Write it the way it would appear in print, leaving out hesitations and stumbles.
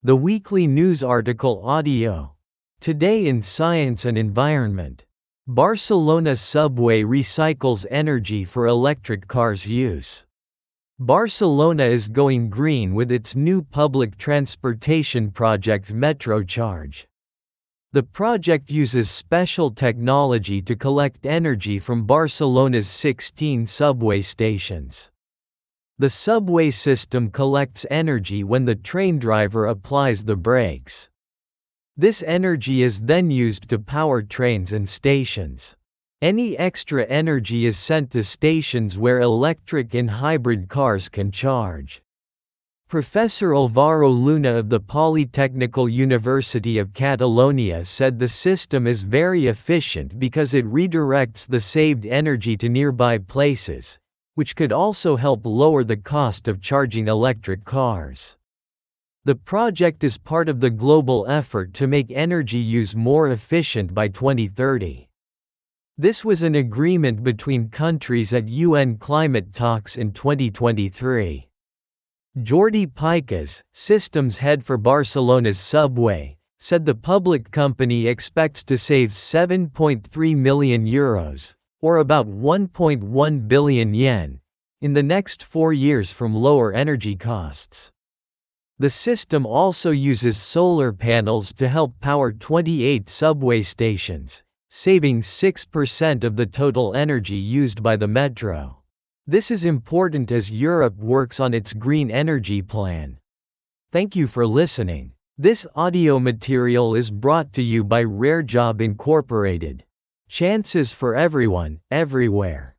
The weekly news article audio. Today in Science and Environment. Barcelona subway recycles energy for electric cars use. Barcelona is going green with its new public transportation project Metrocharge. The project uses special technology to collect energy from Barcelona's 16 subway stations. The subway system collects energy when the train driver applies the brakes. This energy is then used to power trains and stations. Any extra energy is sent to stations where electric and hybrid cars can charge. Professor Alvaro Luna of the Polytechnical University of Catalonia said the system is very efficient because it redirects the saved energy to nearby places, which could also help lower the cost of charging electric cars. The project is part of the global effort to make energy use more efficient by 2030. This was an agreement between countries at UN climate talks in 2023. Jordi Piqués, systems head for Barcelona's subway, said the public company expects to save €7.3 million, or about 1.1 billion yen, in the next 4 years from lower energy costs. The system also uses solar panels to help power 28 subway stations, saving 6% of the total energy used by the metro. This is important as Europe works on its green energy plan. Thank you for listening. This audio material is brought to you by Rare Job Incorporated. Chances for everyone, everywhere.